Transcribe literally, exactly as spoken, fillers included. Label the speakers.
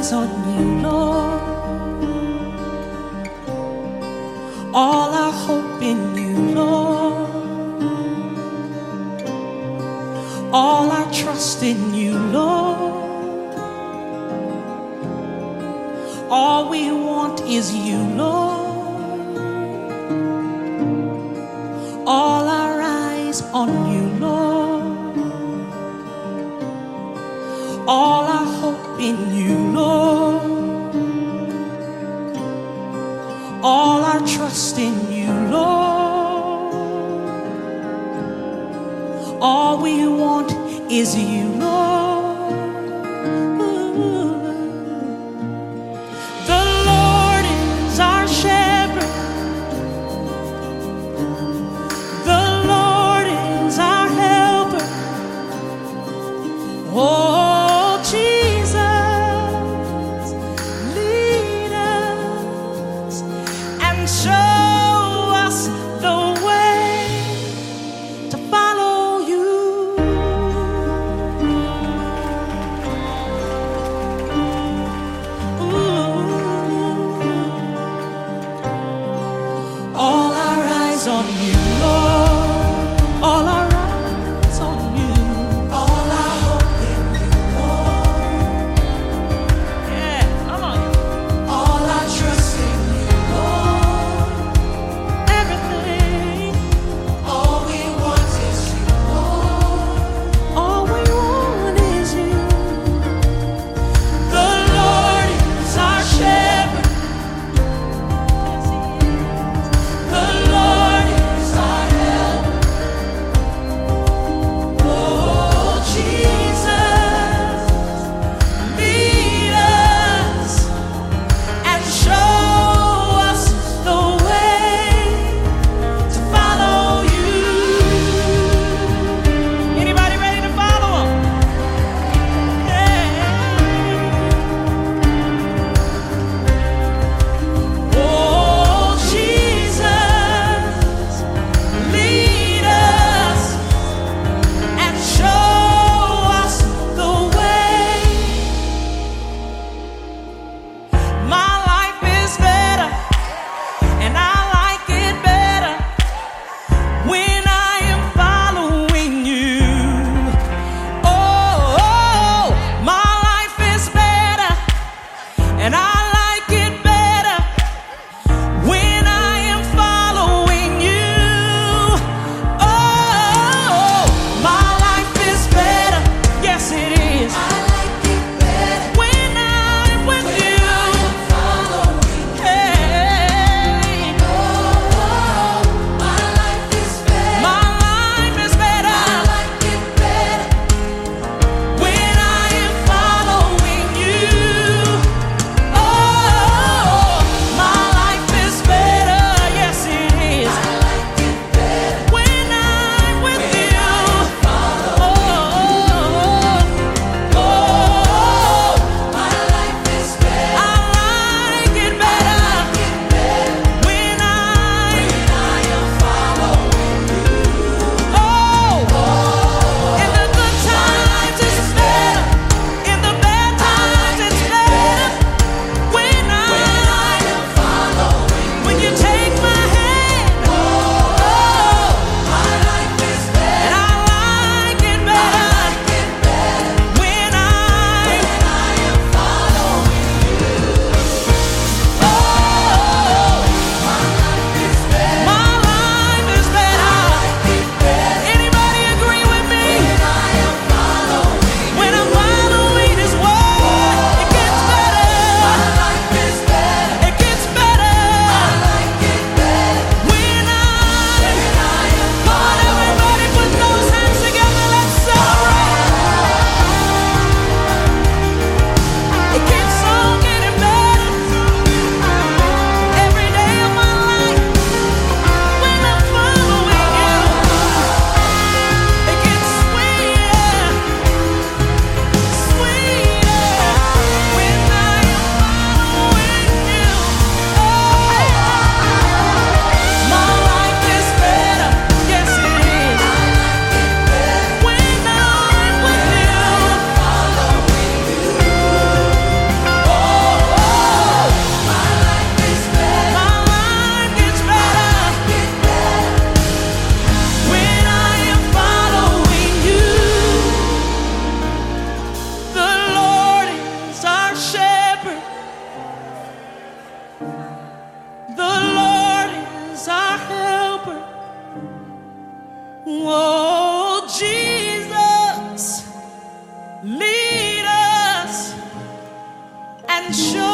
Speaker 1: eyes on you, Lord. All our hope in you, Lord. All our trust in you, Lord. All we want is you, Lord. All our eyes on you, Lord. All our hope in you, Lord. All our trust in you, Lord. All we want is you, Lord. The Lord is our shepherd. The Lord is our helper. Oh, Jesus, lead us and show us the way to follow you. and show.